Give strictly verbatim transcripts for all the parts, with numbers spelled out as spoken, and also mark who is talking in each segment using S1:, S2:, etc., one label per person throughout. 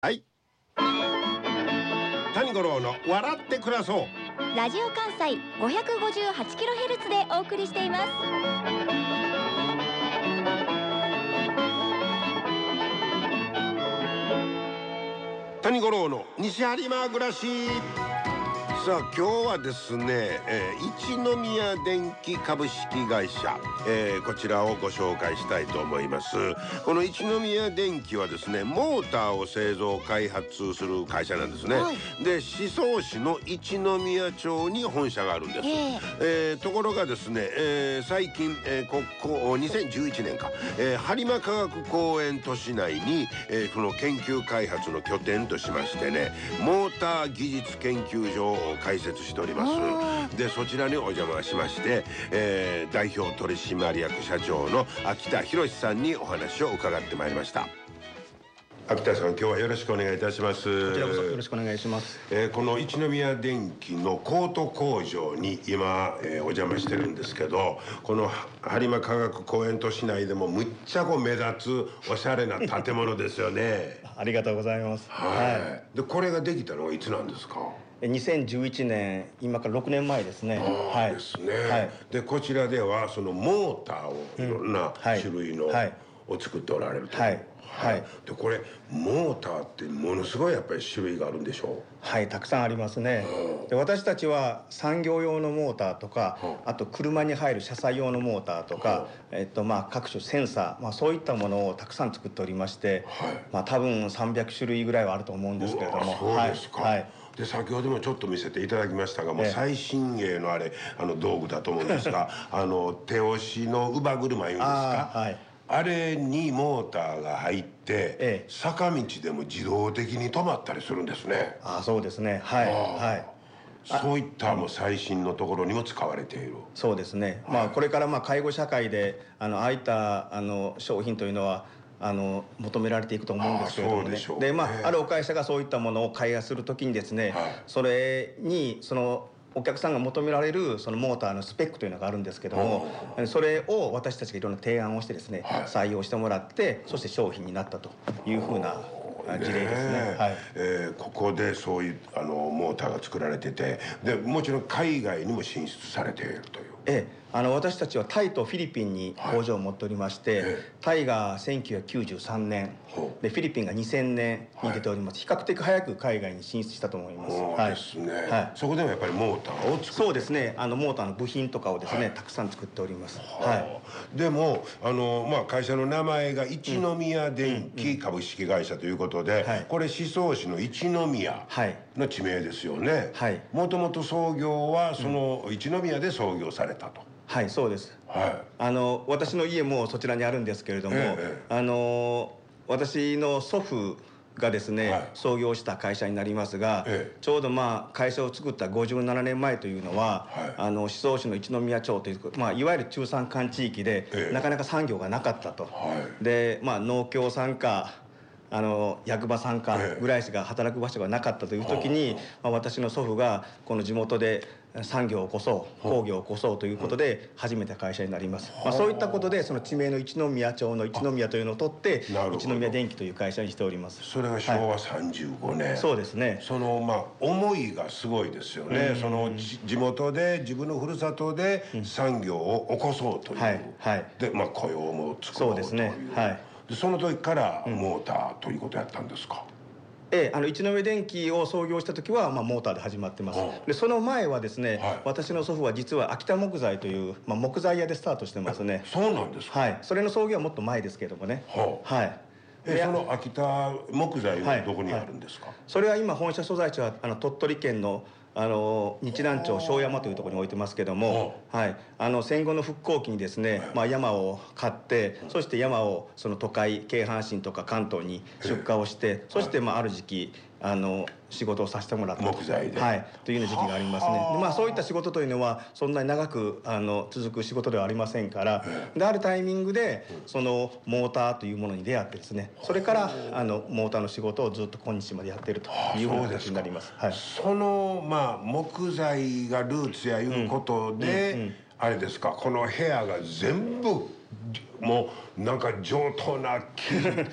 S1: はい。谷五郎の笑って暮らそう。
S2: ラジオ関西 ごひゃくごじゅうはちキロヘルツ でお送りしています。
S1: 谷五郎の西播磨暮らし。さあ今日はですね、えー、一宮電機株式会社、えー、こちらをご紹介したいと思います。この一宮電機はですね、モーターを製造開発する会社なんですね、はい、で宍粟市の一宮町に本社があるんです、えーえー、ところがですね、えー、最近、えー、ここにせんじゅういちねんか、えー、播磨科学公園都市内に、えー、この研究開発の拠点としましてね、モーター技術研究所を開設しております。でそちらにお邪魔しまして、えー、代表取締役社長の秋田博さんにお話を伺ってまいりました。秋田さん、今日はよろしくお願いいたします。
S3: こちらこそよろしくお願いします。
S1: えー、この一宮電機のコート工場に今、えー、お邪魔してるんですけど、この播磨科学公園都市内でもむっちゃこう目立つおしゃれな建物ですよね。
S3: ありがとうございます。
S1: はい、はい、でこれができたのはいつなんですか？
S3: にせんじゅういちねん、今からろくねんまえですね。
S1: はい、ですね、はい、でこちらではそのモーターをいろんな種類の、うん、はい、を作っておられると。はい、はい、でこれモーターってものすごいやっぱり種類があるんでしょう？
S3: はい、たくさんありますね。で私たちは産業用のモーターとか、あと車に入る車載用のモーターとか、えっとまあ各種センサー、まあ、そういったものをたくさん作っておりまして、はい、まあ多分さんびゃくしゅるいぐらいはあると思うんですけれども。
S1: そうですか。はい、で先ほどもちょっと見せていただきましたが、もう最新鋭のあれあの道具だと思うんですがあの手押しの乳母車いうんですか、あ、はい、あれにモーターが入って、ええ、坂道でも自動的に止まったりするんですね。
S3: ああ、そうですね。はい、はい、
S1: そういったもう最新のところにも使われている。
S3: そうですね、はい、まあこれからまあ介護社会であのああいったあの商品というのはあの求められていくと思うんですけれどもね。でまああるお会社がそういったものを開発するときにですね、はい、それにそのお客さんが求められるそのモーターのスペックというのがあるんですけども、それを私たちがいろんな提案をしてですね、はい、採用してもらって、そして商品になったというふうな事例ですね。はい、
S1: えー、ここでそういうあのモーターが作られてて、でもちろん海外にも進出されているという。
S3: ええ、あの私たちはタイとフィリピンに工場を持っておりまして、はい、ええ、タイがせんきゅうひゃくきゅうじゅうさんねんでフィリピンがにせんねんに出ております。はい、比較的早く海外に進出したと思います。
S1: そうですね。はい、そこでもやっぱりモーターを作って。
S3: そうですね、あのモーターの部品とかをですね、はい、たくさん作っております。は
S1: い、でもあの、まあ、会社の名前が一宮電機株式会社ということで、うんうん、これ宍粟市の一宮の地名ですよね。もともと創業はその一宮で創業されたと。
S3: はい、そうです。はい、あの私の家もそちらにあるんですけれども、ええ、あの私の祖父がですね、はい、創業した会社になりますが、ええ、ちょうどまあ会社を作ったごじゅうななねんまえというのは、はい、あの宍粟市の一宮町という、まあ、いわゆる中山間地域で、ええ、なかなか産業がなかったと。はい、で、まあ、農協参加あの役場参加ぐらいしか働く場所がなかったという時に、まあ、私の祖父がこの地元で産業を起こそう工業を起こそうということで始めた会社になります。まあ、そういったことでその地名の一宮町の一宮というのを取って一宮電機という会社にしております。
S1: それがしょうわさんじゅうごねん、はい、
S3: そうですね。
S1: そのまあ思いがすごいですよね。その地元で自分のふるさとで産業を起こそうという、はいはい、で、まあ、雇用も作ろうという。そうですね。はい、その時からモーターということやったんですか？
S3: ええ、あの一宮電機を創業した時は、まあ、モーターで始まってます。でその前はですね、はい、私の祖父は実は秋田木材という、まあ、木材屋でスタートしてますね。
S1: そうなんですか？
S3: はい、それの創業はもっと前ですけどもね。はあ、はい。
S1: えその秋田木材はどこにあるんですか？はいはい、
S3: それは今本社所在地はあの鳥取県のあの日南町庄山というところに置いてますけども、はい、あの戦後の復興期にですね、まあ、山を買って、そして山をその都会京阪神とか関東に出荷をして、そしてまあある時期あの仕事をさせてもらった
S1: 木材で、
S3: はい、というような時期がありますね。で、まあ、そういった仕事というのはそんなに長くあの続く仕事ではありませんから、であるタイミングでそのモーターというものに出会ってですね、それからあのモーターの仕事をずっと今日までやっているというふうな形になります。はい、
S1: そのまあ木材がルーツやいうことで、うんうんうん、あれですか、この部屋が全部もうなんか上等な木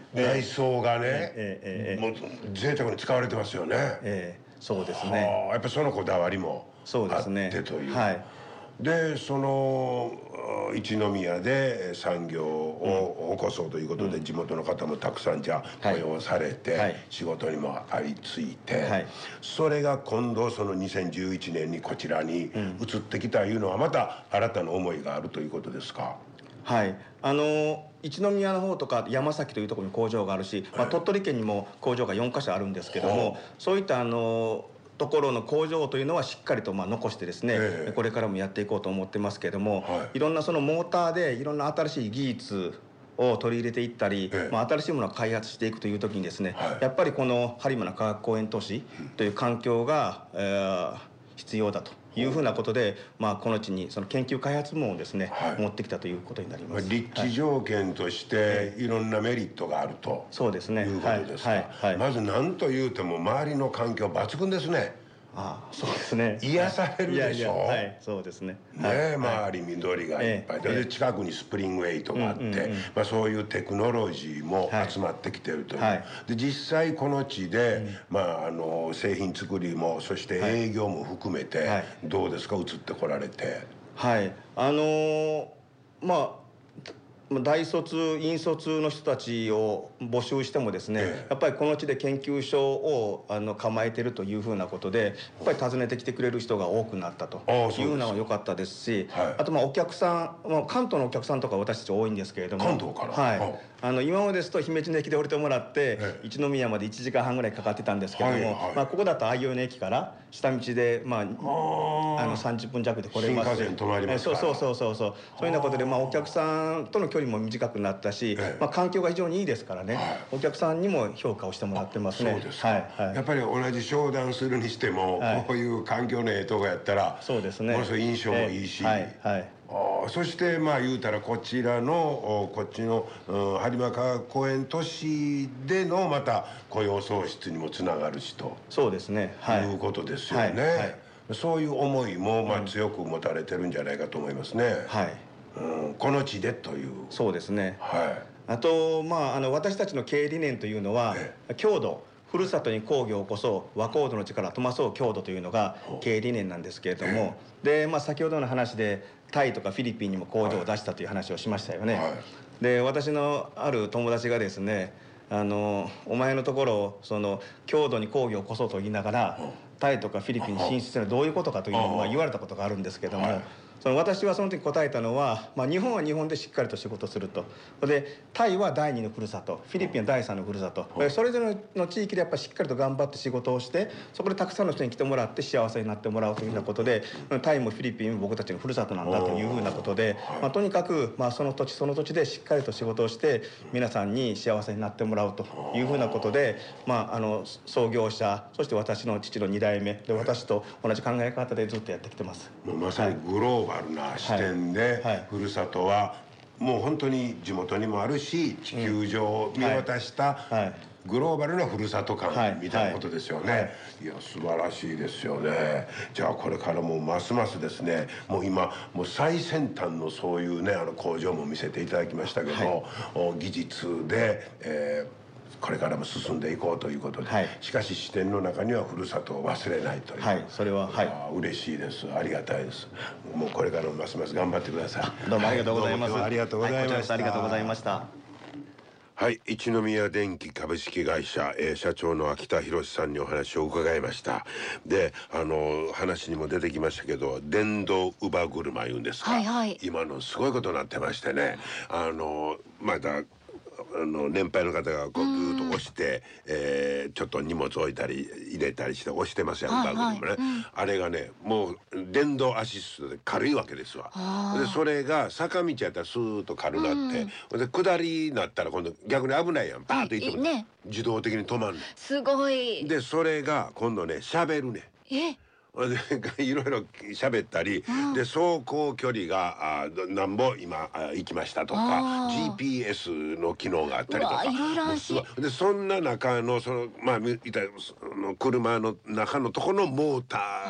S1: 内装がね、
S3: ええええ
S1: もう贅沢に使われてますよね。
S3: ええそうですね。
S1: はあ、やっぱりそのこだわりもあっ
S3: そうですね。
S1: てという。
S3: はい。
S1: でその一宮で産業を起こそうということで、地元の方もたくさんじゃあ雇用されて、
S3: はい
S1: 仕事にもありついて、
S3: はい
S1: それが今度そのにせんじゅういちねんにこちらに移ってきたいうのはまた新たな思いがあるということですか？
S3: はい、あの一宮の方とか山崎というところに工場があるし、まあ、鳥取県にも工場がよんかしょあるんですけども、そういったあのところの工場というのはしっかりとまあ残してですね、
S1: ええ
S3: これからもやっていこうと思ってますけども、
S1: はい
S3: いろんなそのモーターでいろんな新しい技術を取り入れていったり、
S1: ええ
S3: まあ、新しいものを開発していくという時にですね、
S1: はい
S3: やっぱりこの播磨の科学公園都市という環境が、えー必要だというふうなことで、まあ、この地にその研究開発網をですね、
S1: はい
S3: 持ってきたということになり
S1: まあ
S3: ます。
S1: 立地条件としていろんなメリットがあると
S3: そうですね。
S1: いうことですか。
S3: はいはいはい
S1: まず何と言うても周りの環境抜群ですね。
S3: ああ、そうですね。
S1: 癒されるでしょ。
S3: いやいや、はい、そうですね。
S1: ねえ、周り緑がいっぱいで、
S3: ええ
S1: で近くにスプリングエイトがあって、まあ、そういうテクノロジーも集まってきてるという、
S3: はい
S1: で実際この地で、まあ、あの製品作りもそして営業も含めて、
S3: はい
S1: どうですか移ってこられて。
S3: はい、あのーまあ大卒院卒の人たちを募集してもですね、
S1: ええ
S3: やっぱりこの地で研究所をあの構えてるというふうなことでやっぱり訪ねてきてくれる人が多くなったと
S1: ああそうですか
S3: いうのは良かったですし、
S1: はい
S3: あとまあお客さん、まあ、関東のお客さんとか私たち多いんですけれども、
S1: 関東から
S3: はい
S1: あ
S3: あの今までですと姫路の駅で降りてもらって、
S1: ええ
S3: 一宮までいちじかんはんぐらいかかってたんですけれども、
S1: はいはい
S3: まあ、ここだと相生の駅から下道で、まあ、
S1: あ
S3: あのさんじゅっぷん弱で来れますし、
S1: 新幹線止まりますから
S3: えそうそうそうそうそうそういうようなことで、まあ、お客さんとの距離も短くなったし、
S1: ええ
S3: まあ、環境が非常にいいですからね、
S1: はい
S3: お客さんにも評価をしてもらってますね。
S1: そうですか、
S3: はいはい
S1: やっぱり同じ商談するにしても、
S3: はい
S1: こういう環境のええとこやったら
S3: そうですね、
S1: ものすごい印象もいいし、
S3: ええはいはい
S1: ああそしてまあ言うたらこちらのおこっちの、うん、播磨科学公園都市でのまた雇用創出にもつながるしと、
S3: そうですね、はい
S1: いうことですよね、
S3: はいはい
S1: そういう思いもまあ強く持たれてるんじゃないかと思いますね、
S3: はい
S1: うん、この地でという。
S3: そうですね。
S1: は
S3: あと、まあ、あの私たちの経営理念というのは
S1: え
S3: 郷土ふるさとに工業を起こそう和コ土の力富まそう郷土というのが経営理念なんですけれども、で、まあ、先ほどの話でタイとかフィリピンにも工場を出したという話をしましたよね、
S1: はい
S3: で私のある友達がですねあのお前のところその郷土に工業を起こそうと言いながらタイとかフィリピンに進出するのはどういうことかというのをまあ言われたことがあるんですけども、
S1: はい
S3: その私はその時答えたのは、まあ、日本は日本でしっかりと仕事するとでタイは第二のふるさとフィリピンは第三のふるさとそれぞれの地域でやっぱりしっかりと頑張って仕事をしてそこでたくさんの人に来てもらって幸せになってもらうというふうなことでタイもフィリピンも僕たちのふるさとなんだというふうなことで、まあ、とにかくまあその土地その土地でしっかりと仕事をして皆さんに幸せになってもらうというふうなことで、まあ、あの創業者そして私の父のに代目で私と同じ考え方でずっとやってきてます。
S1: もうまさにグローバルな視点で、
S3: はいはい
S1: ふるさとはもう本当に地元にもあるし地球上を見渡した
S3: はい
S1: グローバルなふるさと感
S3: はい
S1: みたいなことですよね、
S3: はいはい
S1: いや素晴らしいですよね。じゃあこれからもますますですねもう今もう最先端のそういうねあの工場も見せていただきましたけど、
S3: はい
S1: お技術で、えーこれからも進んでいこうということで、
S3: はい
S1: しかし視点の中にはふるさとを忘れないという、
S3: はいそれははい
S1: あー嬉しいです。ありがたいです。もうこれからもますます頑張ってください。
S3: どうもありがとうございます。
S1: どうも今日はありがとうございました。
S3: はこちらこそありがとうございました。
S1: はい、一宮電機株式会社、えー社長の秋田博さんにお話を伺いました。で、あの話にも出てきましたけど、電動乳母車いうんですか、
S2: はいはい、
S1: 今のすごいことになってましてね、あのまだあの年配の方がこうグーッと押して、えーちょっと荷物置いたり入れたりして押してますやん、
S2: はいはい
S1: バグにもね、
S2: うん
S1: あれがねもう電動アシストで軽いわけですわ。でそれが坂道やったらスーッと軽なって、で下りになったら今度逆に危ないやん、バーッと行っても、
S2: ね
S1: 自動的に止まる
S2: すごい。
S1: でそれが今度ね喋るね。
S2: え
S1: でいろいろ喋ったり、
S2: うん
S1: で走行距離があどなんぼ今あ行きましたとか
S2: あー
S1: ジーピーエス の機能があったりとか
S2: うわいろいろ安心
S1: もうすごいでそんな中のそのまあみいたその車の中のところのモーター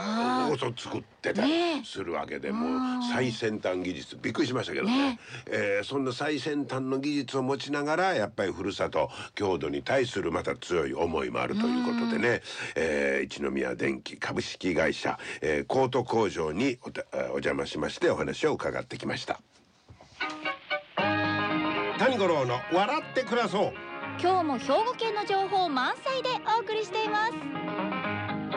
S1: こそ作ってたりするわけで、もう最先端技術、びっくりしましたけどね。えー、そんな最先端の技術を持ちながらやっぱりふるさと郷土に対するまた強い思いもあるということでね、えー、一宮電機株式会社、えー、コート工場に お, お邪魔しましてお話を伺ってきました。谷五郎の笑って暮らそう。
S2: 今日も兵庫県の情報満載でお送りしています。